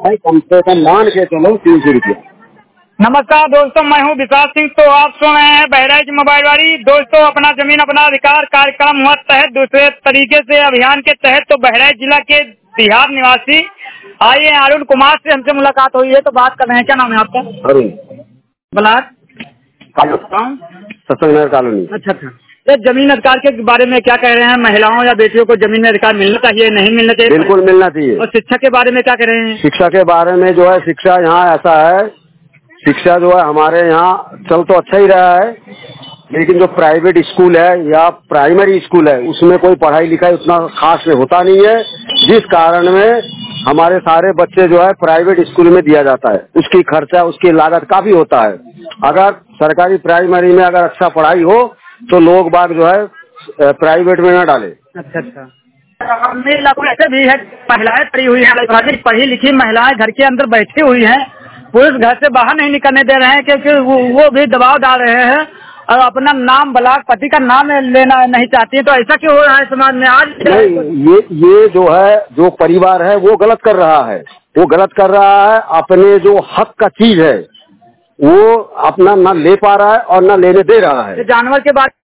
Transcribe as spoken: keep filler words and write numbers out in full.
कम से कम मान के चलो तीन सौ रुपया। नमस्कार दोस्तों, मैं हूं विकास सिंह। तो आप सुन रहे हैं बहराइच मोबाइल वाली। दोस्तों, अपना जमीन अपना अधिकार कार्यक्रम हुआ तहत दूसरे तरीके से अभियान के तहत तो बहराइच जिला के बिहार निवासी आइए अरुण कुमार से हमसे मुलाकात हुई है, तो बात कर रहे हैं। क्या नाम है आपका? Arun block Satsang colony. अच्छा अच्छा। तो जमीन अधिकार के बारे में क्या कह रहे हैं? महिलाओं या बेटियों को जमीन में अधिकार मिलना चाहिए, नहीं मिलना चाहिए? बिल्कुल मिलना चाहिए। और शिक्षा के बारे में क्या कह रहे हैं? शिक्षा के बारे में जो है, शिक्षा यहाँ ऐसा है, शिक्षा जो है हमारे यहाँ चल तो अच्छा ही रहा है, लेकिन जो प्राइवेट स्कूल है या प्राइमरी स्कूल है उसमें कोई पढ़ाई लिखाई उतना खास में होता नहीं है, जिस कारण में हमारे सारे बच्चे जो है प्राइवेट स्कूल में दिया जाता है। उसकी खर्चा, उसकी लागत काफी होता है। अगर सरकारी प्राइमरी में अगर अच्छा पढ़ाई हो तो लोग बाग जो है प्राइवेट में न डाले। अच्छा अच्छा। मेरे इलाकों ऐसे भी है, महिलाएं पढ़ी हुई है, पढ़ी लिखी महिलाएं घर के अंदर बैठी हुई हैं, पुरुष घर से बाहर नहीं निकलने दे रहे हैं, क्योंकि वो, वो भी दबाव डाल रहे हैं और अपना नाम ब्लाक पति का नाम लेना नहीं चाहती है। तो ऐसा क्यों हो रहा है समाज में आज? नहीं, ये ये जो है, जो परिवार है वो गलत कर रहा है, वो गलत कर रहा है। अपने जो हक का चीज है वो अपना न ले पा रहा है और न लेने दे रहा है। जानवर के बारे